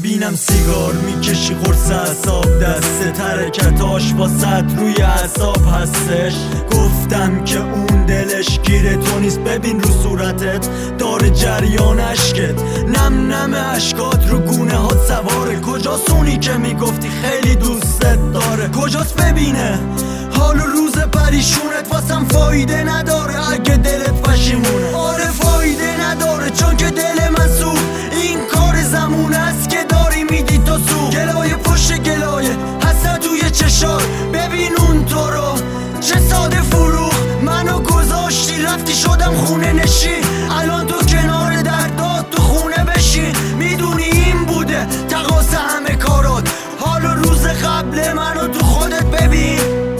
ببینم سیگار میکشی قرص اعصاب دسته ترکتاش واسط روی اعصاب هستش. گفتم که اون دلش گیره تو نیست، ببین رو صورتت داره جریان اشکت، نم نم اشکات رو گونه هات سواره. کجاست اونی که میگفتی خیلی دوستت داره؟ کجاست ببینه حال و روز پریشونت؟ واسم فایده نداره اگه دلت پشیمونه. آره فایده نداره چون که دل من سوخت. این کار زمونه است که داری میدی تو سو. گلایه پشت گلایه حسد توی چشار، ببین اون تو رو چه ساده فروخ. منو گذاشتی رفتی شدم خونه نشین، الان تو کنار دردات تو خونه بشین. میدونی این بوده تقاص همه کارات، حال و روز قبل منو تو خودت ببین.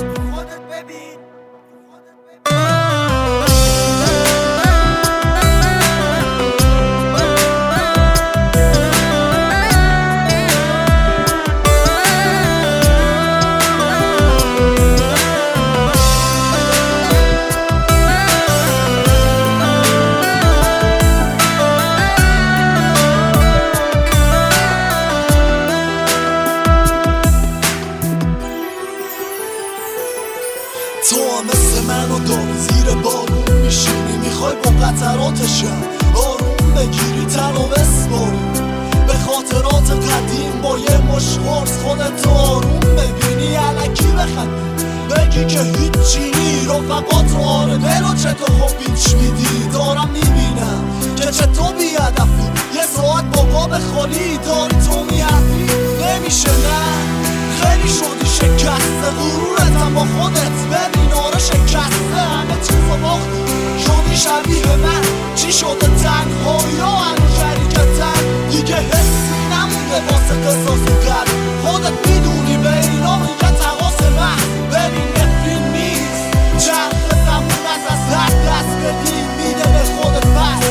تو هم مثل من و داری زیر بارون میشینی، میخوای با قطراتشم آروم بگیری تن و بسپاری به خاطرات قدیم با یه مشقرص خودت آروم ببینی، علکی بخندی بگی که هیچی نی رفقات رو آره دل و چطور خوب بیچ میدی. دارم میبینم که چطور بیادفی یه ساعت بابا بخوری داری تو میحفی. نمیشه نه خیلی شدی شکسته غرورتم با خودت، ببین آره شکسته همه چیزو باختی شدی شبیه من. چی شده تنهایی یا هنو شریکتن دیگه حسی نمونده واسه قصاص کرد. خودت میدونی به اینا میگه تقاس من، ببین نفرین نیست چرخ زمون از هر دست بدی میده به خودت پس.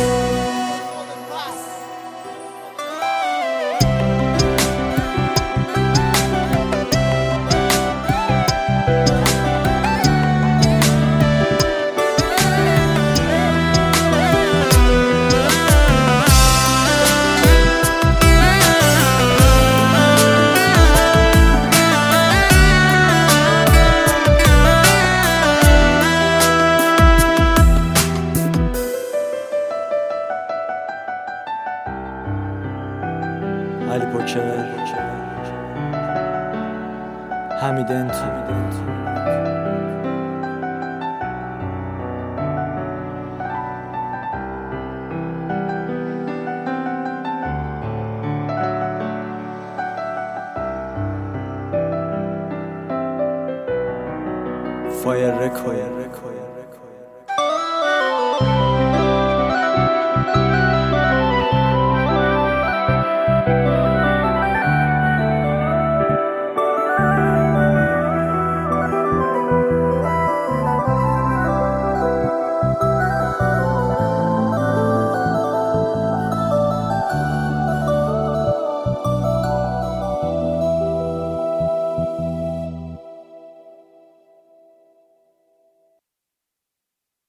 علی پوکر، حمیدنت، فایر رکورد.